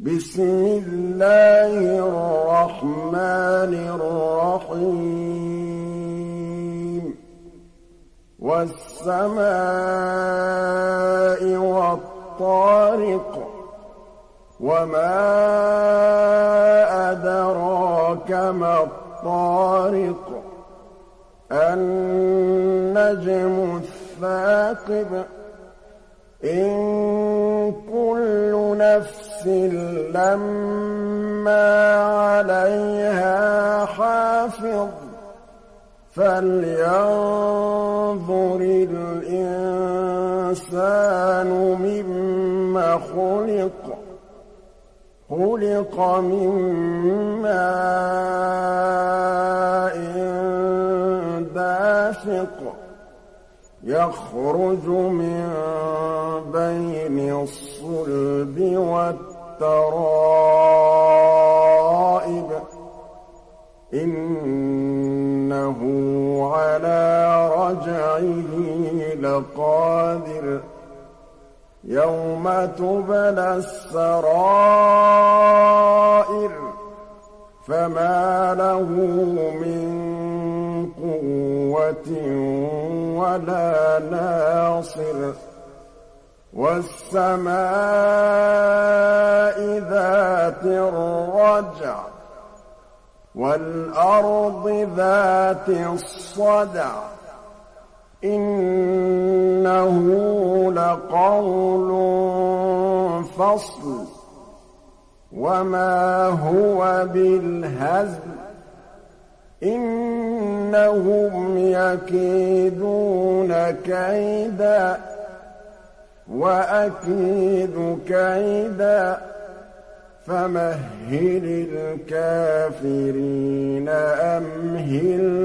بسم الله الرحمن الرحيم والسماء والطارق وما أدراك ما الطارق النجم الثاقب إن كل نفس لما عليها حافظ فلينظر الإنسان مما خلق خلق من ماء دافق يخرج من بين الصلب والترائب إنه على رجعه لقادر يوم تبلى السرائر فما له من قوة ولا ناصر والسماء ذات الرجع والأرض ذات الصدع إنه لقول فصل وما هو بالهزل إنهم يكيدون كيدا وأكيد كيدا فمهل الكافرين أمهلهم